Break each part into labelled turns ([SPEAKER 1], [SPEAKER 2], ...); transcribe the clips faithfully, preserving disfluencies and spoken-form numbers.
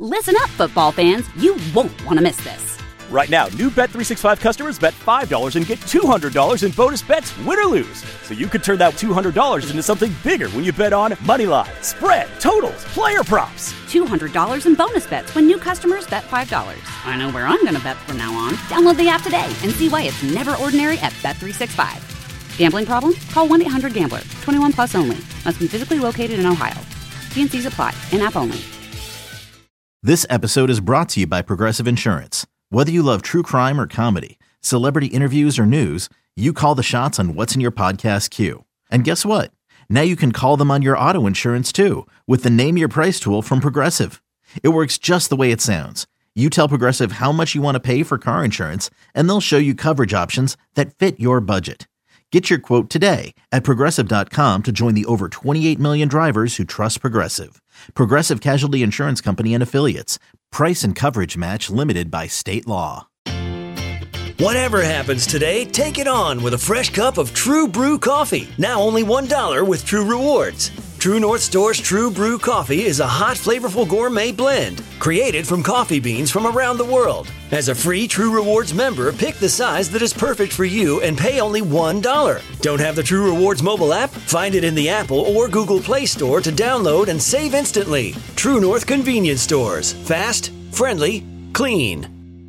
[SPEAKER 1] Listen up, football fans. You won't want to miss this.
[SPEAKER 2] Right now, new Bet three sixty-five customers bet five dollars and get two hundred dollars in bonus bets, win or lose. So you could turn that two hundred dollars into something bigger when you bet on money line, spread, totals, player props.
[SPEAKER 1] two hundred dollars in bonus bets when new customers bet five dollars. I know where I'm going to bet from now on. Download the app today and see why it's never ordinary at Bet three sixty-five. Gambling problem? Call one eight hundred gambler. twenty-one plus only. Must be physically located in Ohio. T and C's apply. In-app only.
[SPEAKER 3] This episode is brought to you by Progressive Insurance. Whether you love true crime or comedy, celebrity interviews or news, you call the shots on what's in your podcast queue. And guess what? Now you can call them on your auto insurance too with the Name Your Price tool from Progressive. It works just the way it sounds. You tell Progressive how much you want to pay for car insurance, and they'll show you coverage options that fit your budget. Get your quote today at Progressive dot com to join the over twenty-eight million drivers who trust Progressive. Progressive Casualty Insurance Company and Affiliates. Price and coverage match limited by state law.
[SPEAKER 4] Whatever happens today, take it on with a fresh cup of True Brew coffee. Now only one dollar with True Rewards. True North Store's True Brew coffee is a hot, flavorful gourmet blend created from coffee beans from around the world. As a free True Rewards member, pick the size that is perfect for you and pay only one dollar. Don't have the True Rewards mobile app? Find it in the Apple or Google Play Store to download and save instantly. True North Convenience Stores. Fast, friendly, clean.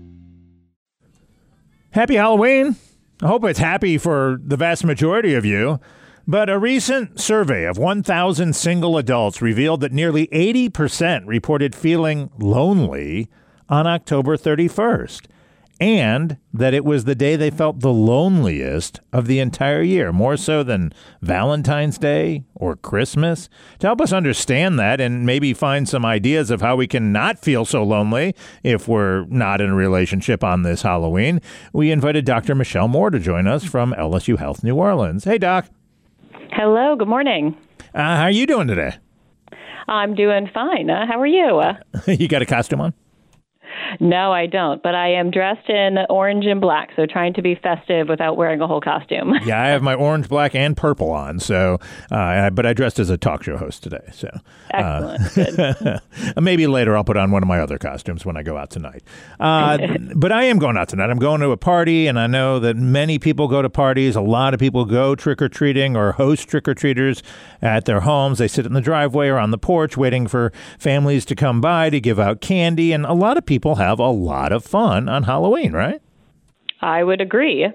[SPEAKER 5] Happy Halloween. I hope it's happy for the vast majority of you. But a recent survey of one thousand single adults revealed that nearly eighty percent reported feeling lonely on October thirty-first, and that it was the day they felt the loneliest of the entire year, more so than Valentine's Day or Christmas. To help us understand that and maybe find some ideas of how we can not feel so lonely if we're not in a relationship on this Halloween, we invited Doctor Michelle Moore to join us from L S U Health New Orleans. Hey, Doc.
[SPEAKER 6] Hello, good morning.
[SPEAKER 5] Uh, how are you doing today?
[SPEAKER 6] I'm doing fine. Uh, how are you? Uh,
[SPEAKER 5] you got a costume on?
[SPEAKER 6] No, I don't, but I am dressed in orange and black, so trying to be festive without wearing a whole costume.
[SPEAKER 5] Yeah, I have my orange, black, and purple on, so uh, but I dressed as a talk show host today. So uh,
[SPEAKER 6] Excellent.
[SPEAKER 5] Maybe later I'll put on one of my other costumes when I go out tonight. Uh, but I am going out tonight. I'm going to a party, and I know that many people go to parties. A lot of people go trick-or-treating or host trick-or-treaters at their homes. They sit in the driveway or on the porch waiting for families to come by to give out candy, and a lot of people have a lot of fun on Halloween, right?
[SPEAKER 6] I would agree.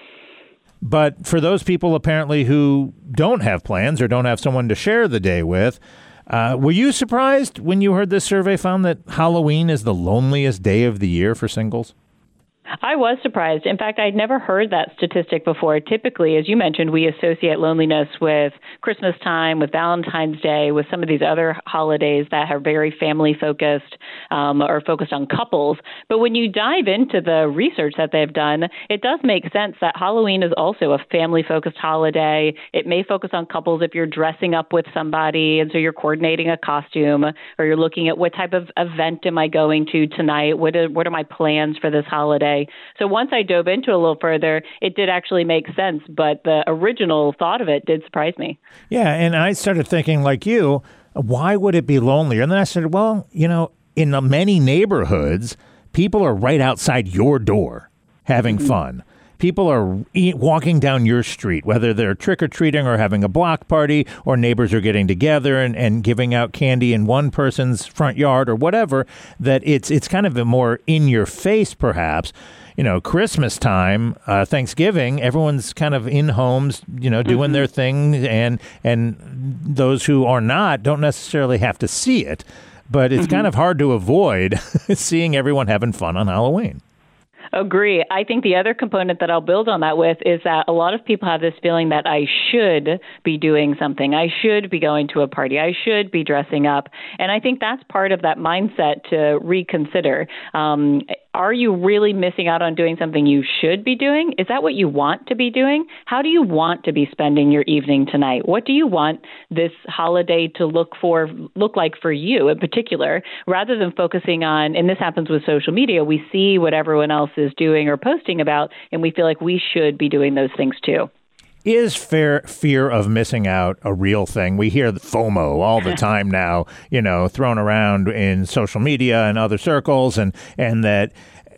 [SPEAKER 5] But for those people apparently who don't have plans or don't have someone to share the day with, uh, were you surprised when you heard this survey found that Halloween is the loneliest day of the year for singles?
[SPEAKER 6] I was surprised. In fact, I'd never heard that statistic before. Typically, as you mentioned, we associate loneliness with Christmas time, with Valentine's Day, with some of these other holidays that are very family-focused um, or focused on couples. But when you dive into the research that they've done, it does make sense that Halloween is also a family-focused holiday. It may focus on couples if you're dressing up with somebody, and so you're coordinating a costume, or you're looking at what type of event am I going to tonight? What are, what are my plans for this holiday? So once I dove into it a little further, it did actually make sense, but the original thought of it did surprise me.
[SPEAKER 5] Yeah, and I started thinking, like you, why would it be lonelier? And then I said, well, you know, in the many neighborhoods, people are right outside your door having mm-hmm. fun. People are e- walking down your street, whether they're trick-or-treating or having a block party, or neighbors are getting together and, and giving out candy in one person's front yard or whatever, that it's it's kind of a more in-your-face, perhaps. You know, Christmas time, uh, Thanksgiving, everyone's kind of in homes, you know, doing mm-hmm. their thing, and and those who are not don't necessarily have to see it, but it's mm-hmm. kind of hard to avoid seeing everyone having fun on Halloween.
[SPEAKER 6] Agree. I think the other component that I'll build on that with is that a lot of people have this feeling that I should be doing something. I should be going to a party. I should be dressing up. And I think that's part of that mindset to reconsider. Um, are you really missing out on doing something you should be doing? Is that what you want to be doing? How do you want to be spending your evening tonight? What do you want this holiday to look for, look like for you in particular, rather than focusing on, and this happens with social media, we see what everyone else is doing or posting about, and we feel like we should be doing those things too.
[SPEAKER 5] is fair fear of missing out a real thing? We hear the FOMO all the time now, you know, thrown around in social media and other circles, and and that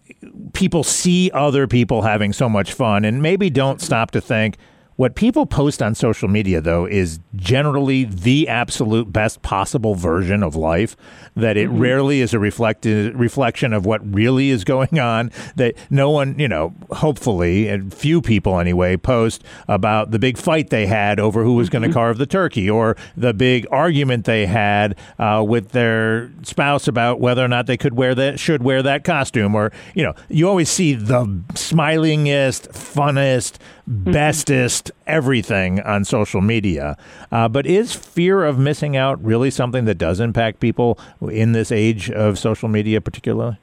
[SPEAKER 5] people see other people having so much fun and maybe don't stop to think, what people post on social media, though, is generally the absolute best possible version of life, that it mm-hmm. rarely is a reflected reflection of what really is going on, that no one, you know, hopefully, and few people anyway, post about the big fight they had over who was mm-hmm. going to carve the turkey, or the big argument they had uh, with their spouse about whether or not they could wear that, should wear that costume, or, you know, you always see the smilingest, funnest, mm-hmm. bestest everything on social media. Uh, but is fear of missing out really something that does impact people in this age of social media particularly?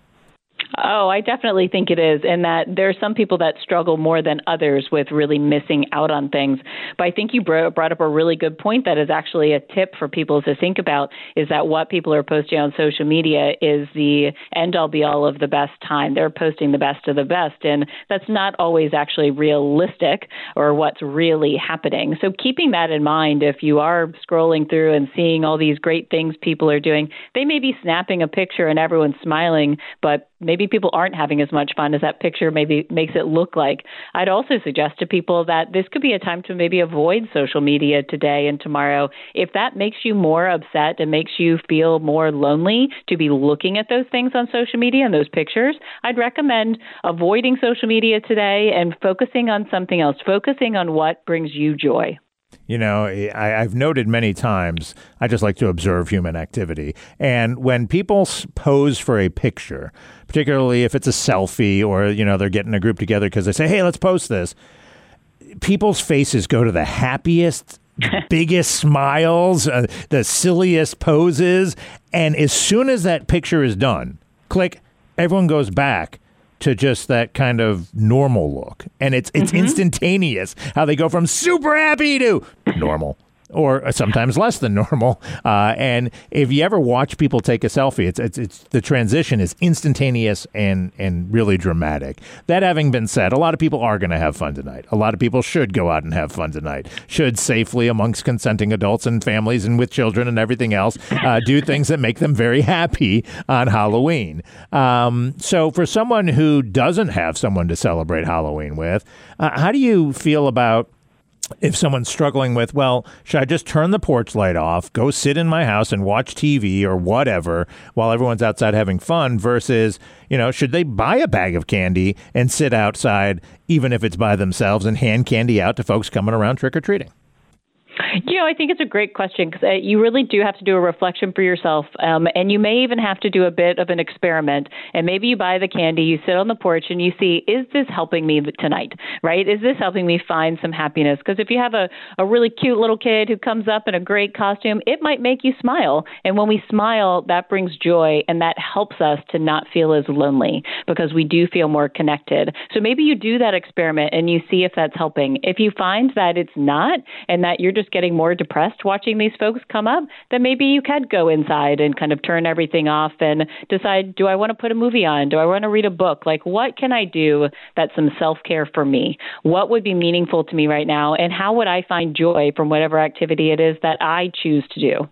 [SPEAKER 6] Oh, I definitely think it is, and that there are some people that struggle more than others with really missing out on things. But I think you brought up a really good point that is actually a tip for people to think about, is that what people are posting on social media is the end-all be-all of the best time. They're posting the best of the best, and that's not always actually realistic or what's really happening. So keeping that in mind, if you are scrolling through and seeing all these great things people are doing, they may be snapping a picture and everyone's smiling, but maybe people aren't having as much fun as that picture maybe makes it look like. I'd also suggest to people that this could be a time to maybe avoid social media today and tomorrow. If that makes you more upset and makes you feel more lonely to be looking at those things on social media and those pictures, I'd recommend avoiding social media today and focusing on something else, focusing on what brings you joy.
[SPEAKER 5] You know, I, I've noted many times, I just like to observe human activity. And when people pose for a picture, particularly if it's a selfie or, you know, they're getting a group together because they say, hey, let's post this, people's faces go to the happiest, biggest smiles, uh, the silliest poses. And as soon as that picture is done, click, everyone goes back to just that kind of normal look. And it's it's mm-hmm. instantaneous how they go from super happy to normal, or sometimes less than normal. Uh, and if you ever watch people take a selfie, it's, it's it's the transition is instantaneous and and really dramatic. That having been said, a lot of people are going to have fun tonight. A lot of people should go out and have fun tonight. Should safely, amongst consenting adults and families and with children and everything else, uh, do things that make them very happy on Halloween. Um, so for someone who doesn't have someone to celebrate Halloween with, uh, how do you feel about if someone's struggling with, well, should I just turn the porch light off, go sit in my house and watch T V or whatever while everyone's outside having fun, versus, you know, should they buy a bag of candy and sit outside, even if it's by themselves, and hand candy out to folks coming around trick-or-treating?
[SPEAKER 6] You know, I think it's a great question, because uh, you really do have to do a reflection for yourself. Um, and you may even have to do a bit of an experiment. And maybe you buy the candy, you sit on the porch and you see, is this helping me tonight? Right? Is this helping me find some happiness? Because if you have a, a really cute little kid who comes up in a great costume, it might make you smile. And when we smile, that brings joy, and that helps us to not feel as lonely, because we do feel more connected. So maybe you do that experiment and you see if that's helping. If you find that it's not, and that you're just getting more depressed watching these folks come up, then maybe you could go inside and kind of turn everything off and decide, do I want to put a movie on? Do I want to read a book? Like, what can I do that's some self-care for me? What would be meaningful to me right now? And how would I find joy from whatever activity it is that I choose to do?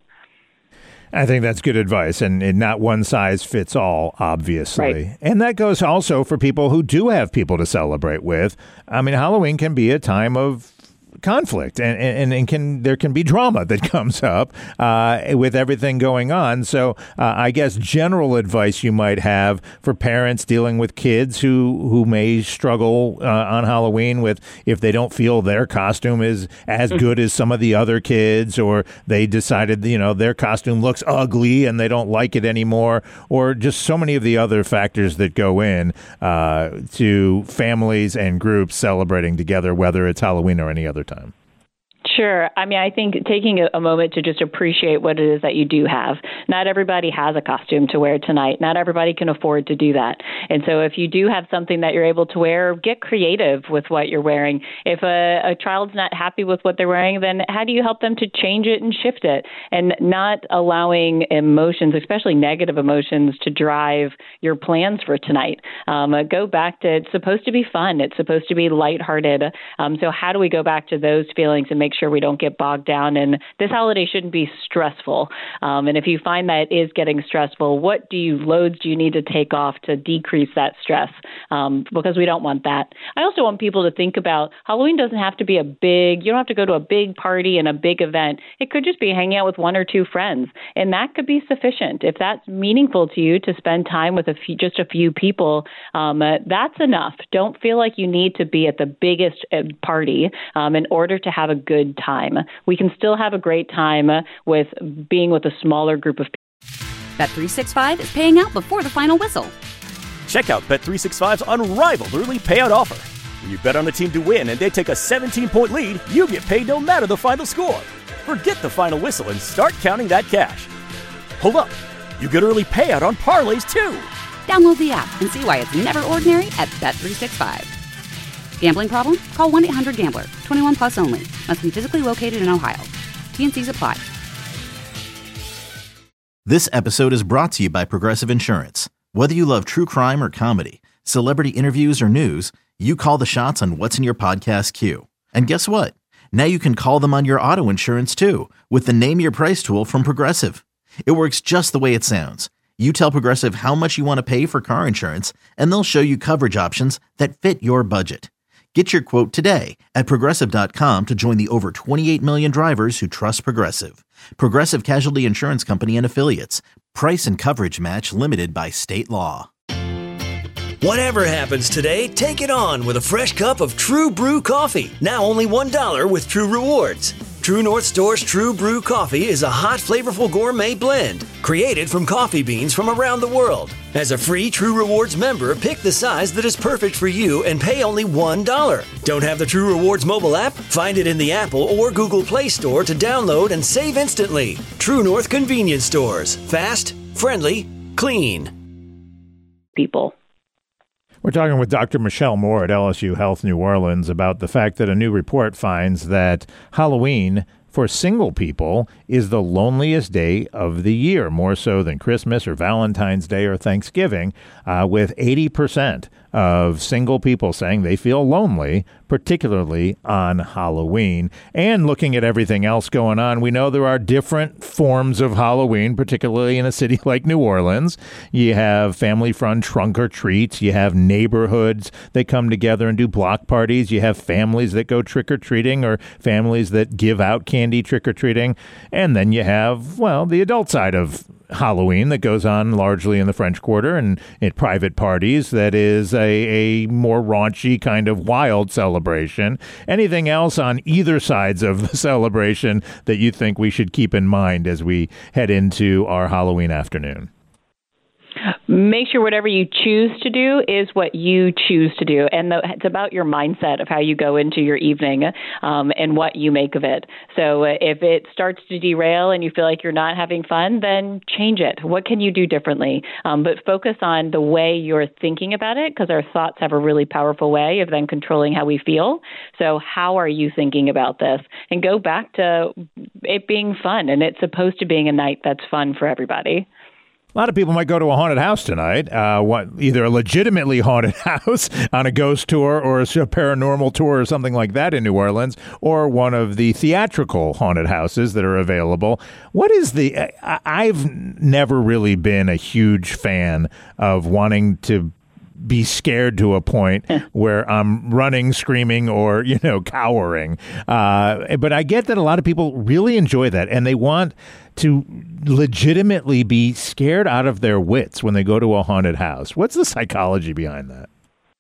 [SPEAKER 5] I think that's good advice, and, and not one size fits all, obviously.
[SPEAKER 6] Right.
[SPEAKER 5] And that goes also for people who do have people to celebrate with. I mean, Halloween can be a time of conflict, and, and, and can there can be drama that comes up uh, with everything going on. So uh, I guess general advice you might have for parents dealing with kids who, who may struggle uh, on Halloween with, if they don't feel their costume is as good as some of the other kids, or they decided, you know, their costume looks ugly and they don't like it anymore, or just so many of the other factors that go in uh, to families and groups celebrating together, whether it's Halloween or any other time.
[SPEAKER 6] Sure. I mean, I think taking a, a moment to just appreciate what it is that you do have. Not everybody has a costume to wear tonight. Not everybody can afford to do that. And so if you do have something that you're able to wear, get creative with what you're wearing. If a, a child's not happy with what they're wearing, then how do you help them to change it and shift it? And not allowing emotions, especially negative emotions, to drive your plans for tonight. Um, uh, go back to, it's supposed to be fun. It's supposed to be lighthearted. Um, so how do we go back to those feelings and make sure we don't get bogged down? And this holiday shouldn't be stressful. Um, and if you find that it is getting stressful, what do you loads do you need to take off to decrease that stress? Um, because we don't want that. I also want people to think about Halloween doesn't have to be a big, you don't have to go to a big party and a big event. It could just be hanging out with one or two friends. And that could be sufficient. If that's meaningful to you to spend time with a few, just a few people, um, uh, that's enough. Don't feel like you need to be at the biggest uh, party um, in order to have a good time. We can still have a great time with being with a smaller group of people.
[SPEAKER 1] Bet three sixty-five is paying out before the final whistle.
[SPEAKER 2] Check out Bet three sixty-five's unrivaled early payout offer. When you bet on a team to win and they take a seventeen-point lead, you get paid no matter the final score. Forget the final whistle and start counting that cash. Hold up. You get early payout on parlays, too.
[SPEAKER 1] Download the app and see why it's never ordinary at Bet three sixty-five. Gambling problem? Call one eight hundred gambler. twenty-one plus only. Must be physically located in Ohio. T and C's apply.
[SPEAKER 3] This episode is brought to you by Progressive Insurance. Whether you love true crime or comedy, celebrity interviews or news, you call the shots on what's in your podcast queue. And guess what? Now you can call them on your auto insurance too with the Name Your Price tool from Progressive. It works just the way it sounds. You tell Progressive how much you want to pay for car insurance, and they'll show you coverage options that fit your budget. Get your quote today at Progressive dot com to join the over twenty-eight million drivers who trust Progressive. Progressive Casualty Insurance Company and Affiliates. Price and coverage match limited by state law.
[SPEAKER 4] Whatever happens today, take it on with a fresh cup of True Brew coffee. Now only one dollar with True Rewards. True North Store's True Brew coffee is a hot, flavorful gourmet blend created from coffee beans from around the world. As a free True Rewards member, pick the size that is perfect for you and pay only one dollar. Don't have the True Rewards mobile app? Find it in the Apple or Google Play Store to download and save instantly. True North Convenience Stores. Fast, friendly, clean.
[SPEAKER 6] People.
[SPEAKER 5] We're talking with Doctor Michelle Moore at L S U Health New Orleans about the fact that a new report finds that Halloween for single people is the loneliest day of the year, more so than Christmas or Valentine's Day or Thanksgiving, uh, with eighty percent of single people saying they feel lonely, particularly on Halloween. And looking at everything else going on, we know there are different forms of Halloween, particularly in a city like New Orleans. You have family-fun trunk or treats. You have neighborhoods that come together and do block parties. You have families that go trick-or-treating or families that give out candy trick-or-treating. And then you have, well, the adult side of Halloween that goes on largely in the French Quarter and at private parties that is a, a more raunchy kind of wild celebration. Anything else on either sides of the celebration that you think we should keep in mind as we head into our Halloween afternoon?
[SPEAKER 6] Make sure whatever you choose to do is what you choose to do. And the, it's about your mindset of how you go into your evening um, and what you make of it. So uh, if it starts to derail and you feel like you're not having fun, then change it. What can you do differently? Um, but focus on the way you're thinking about it, because our thoughts have a really powerful way of then controlling how we feel. So how are you thinking about this? And go back to it being fun. And it's supposed to being a night that's fun for everybody.
[SPEAKER 5] A lot of people might go to a haunted house tonight, uh, what, either a legitimately haunted house on a ghost tour or a paranormal tour or something like that in New Orleans, or one of the theatrical haunted houses that are available. What is the... I, I've never really been a huge fan of wanting to be scared to a point where I'm running, screaming, or, you know, cowering. Uh, but I get that a lot of people really enjoy that, and they want to legitimately be scared out of their wits when they go to a haunted house. What's the psychology behind that?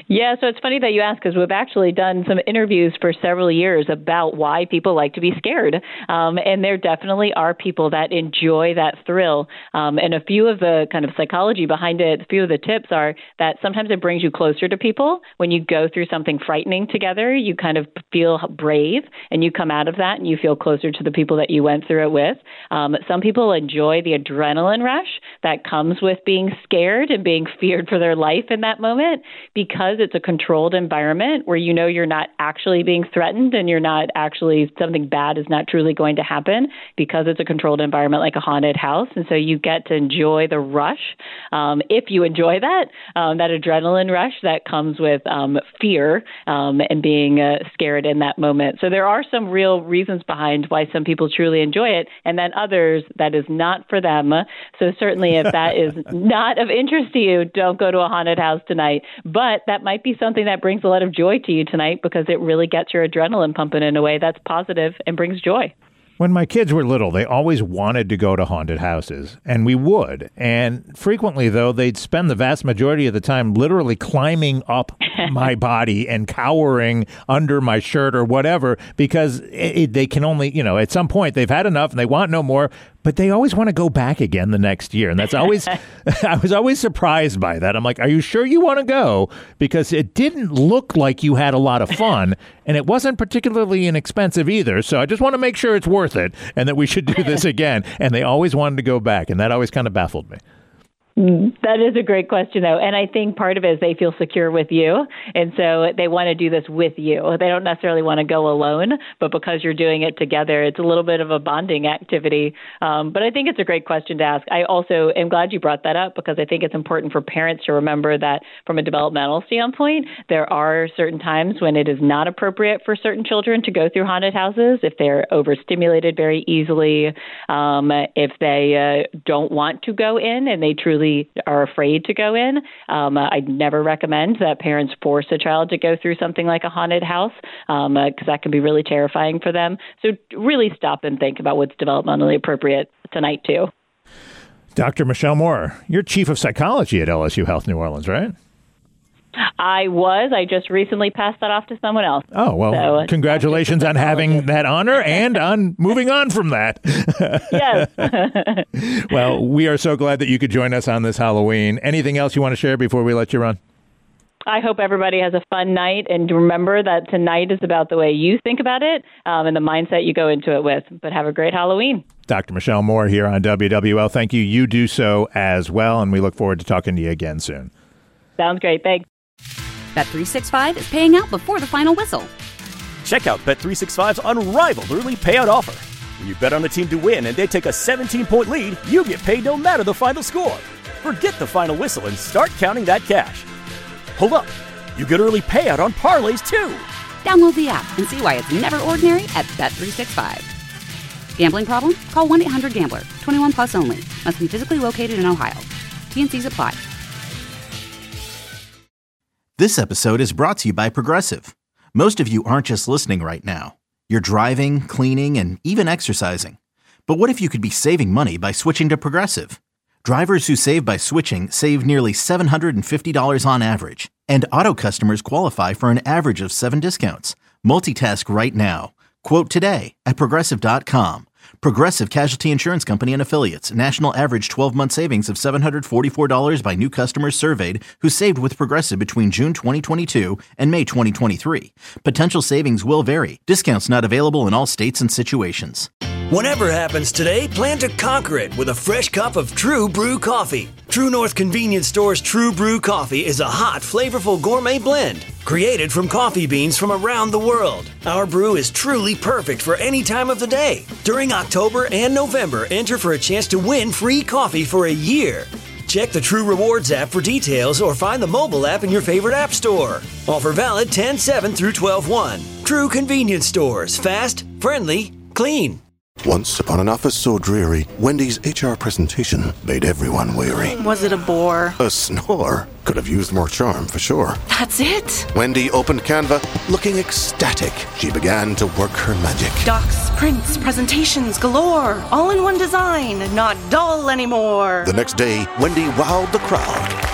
[SPEAKER 6] Yeah, so it's funny that you ask, because we've actually done some interviews for several years about why people like to be scared. Um, and there definitely are people that enjoy that thrill. Um, and a few of the kind of psychology behind it, a few of the tips are that sometimes it brings you closer to people. When you go through something frightening together, you kind of feel brave, and you come out of that and you feel closer to the people that you went through it with. Um, some people enjoy the adrenaline rush that comes with being scared and being feared for their life in that moment, because it's a controlled environment where you know you're not actually being threatened and you're not actually, something bad is not truly going to happen, because it's a controlled environment like a haunted house. And so you get to enjoy the rush. Um, if you enjoy that, um, that adrenaline rush that comes with um, fear um, and being uh, scared in that moment. So there are some real reasons behind why some people truly enjoy it, and then others that is not for them. So certainly if that is not of interest to you, don't go to a haunted house tonight. But that might be something that brings a lot of joy to you tonight, because it really gets your adrenaline pumping in a way that's positive and brings joy.
[SPEAKER 5] When my kids were little, they always wanted to go to haunted houses, and we would. And frequently, though, they'd spend the vast majority of the time literally climbing up my body and cowering under my shirt or whatever, because it, it, they can only, you know, at some point they've had enough and they want no more, but they always want to go back again the next year. And that's always, I was always surprised by that. I'm like, are you sure you want to go? Because it didn't look like you had a lot of fun, and it wasn't particularly inexpensive either. So I just want to make sure it's worth it and that we should do this again. And they always wanted to go back, and that always kind of baffled me.
[SPEAKER 6] That is a great question, though. And I think part of it is they feel secure with you. And so they want to do this with you. They don't necessarily want to go alone, but because you're doing it together, it's a little bit of a bonding activity. Um, but I think it's a great question to ask. I also am glad you brought that up, because I think it's important for parents to remember that from a developmental standpoint, there are certain times when it is not appropriate for certain children to go through haunted houses if they're overstimulated very easily, um, if they uh, don't want to go in and they truly are afraid to go in. Um, uh, I'd never recommend that parents force a child to go through something like a haunted house, um, uh, 'cause that can be really terrifying for them. So really stop and think about what's developmentally appropriate tonight, too.
[SPEAKER 5] Doctor Michelle Moore, you're chief of psychology at L S U Health New Orleans, right?
[SPEAKER 6] I was. I just recently passed that off to someone else.
[SPEAKER 5] Oh, well, so, uh, congratulations on having that honor and on moving on from that.
[SPEAKER 6] Yes.
[SPEAKER 5] Well, we are so glad that you could join us on this Halloween. Anything else you want to share before we let you run?
[SPEAKER 6] I hope everybody has a fun night, and remember that tonight is about the way you think about it um, and the mindset you go into it with. But have a great Halloween.
[SPEAKER 5] Doctor Michelle Moore here on W W L. Thank you. You do so as well, and we look forward to talking to you again soon.
[SPEAKER 6] Sounds great. Thanks.
[SPEAKER 1] Bet three sixty-five is paying out before the final whistle.
[SPEAKER 2] Check out Bet three sixty-five's unrivaled early payout offer. When you bet on a team to win and they take a seventeen-point lead, you get paid no matter the final score. Forget the final whistle and start counting that cash. Hold up. You get early payout on parlays, too.
[SPEAKER 1] Download the app and see why it's never ordinary at Bet three sixty-five. Gambling problem? Call one eight hundred gambler. twenty-one plus only. Must be physically located in Ohio. T and C's apply.
[SPEAKER 3] This episode is brought to you by Progressive. Most of you aren't just listening right now. You're driving, cleaning, and even exercising. But what if you could be saving money by switching to Progressive? Drivers who save by switching save nearly seven hundred fifty dollars on average. And auto customers qualify for an average of seven discounts. Multitask right now. Quote today at Progressive dot com. Progressive Casualty Insurance Company and Affiliates. National average twelve-month savings of seven hundred forty-four dollars by new customers surveyed who saved with Progressive between June twenty twenty-two and May twenty twenty-three. Potential savings will vary. Discounts not available in all states and situations.
[SPEAKER 4] Whatever happens today, plan to conquer it with a fresh cup of True Brew coffee. True North Convenience Store's True Brew coffee is a hot, flavorful gourmet blend created from coffee beans from around the world. Our brew is truly perfect for any time of the day. During October and November, enter for a chance to win free coffee for a year. Check the True Rewards app for details or find the mobile app in your favorite app store. Offer valid ten seven through twelve one. True Convenience Stores. Fast, friendly, clean.
[SPEAKER 7] Once upon an office so dreary, Wendy's H R presentation made everyone weary.
[SPEAKER 8] Was it a bore?
[SPEAKER 7] A snore? Could have used more charm, for sure.
[SPEAKER 8] That's it?
[SPEAKER 7] Wendy opened Canva, looking ecstatic. She began to work her magic.
[SPEAKER 8] Docs, prints, presentations galore. All in one design, not dull anymore.
[SPEAKER 7] The next day, Wendy wowed the crowd.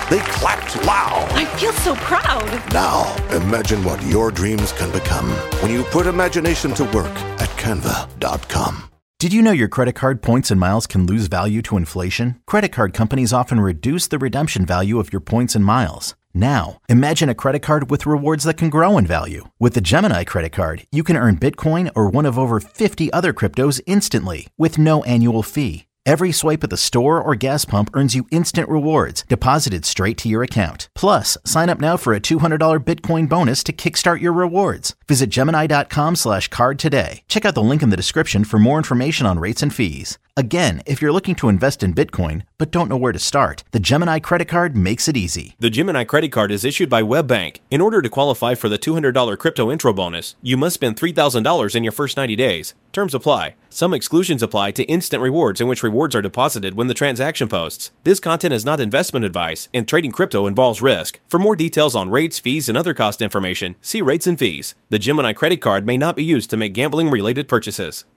[SPEAKER 7] They clapped loud.
[SPEAKER 8] I feel so proud.
[SPEAKER 7] Now, imagine what your dreams can become when you put imagination to work at canva dot com.
[SPEAKER 3] Did you know your credit card points and miles can lose value to inflation? Credit card companies often reduce the redemption value of your points and miles. Now, imagine a credit card with rewards that can grow in value. With the Gemini credit card, you can earn Bitcoin or one of over fifty other cryptos instantly with no annual fee. Every swipe at the store or gas pump earns you instant rewards deposited straight to your account. Plus, sign up now for a two hundred dollars Bitcoin bonus to kickstart your rewards. Visit Gemini.com slash card today. Check out the link in the description for more information on rates and fees. Again, if you're looking to invest in Bitcoin but don't know where to start, the Gemini credit card makes it easy.
[SPEAKER 9] The Gemini credit card is issued by WebBank. In order to qualify for the two hundred dollars crypto intro bonus, you must spend three thousand dollars in your first ninety days. Terms apply. Some exclusions apply to instant rewards, in which rewards are deposited when the transaction posts. This content is not investment advice, and trading crypto involves risk. For more details on rates, fees, and other cost information, see rates and fees. The Gemini credit card may not be used to make gambling-related purchases.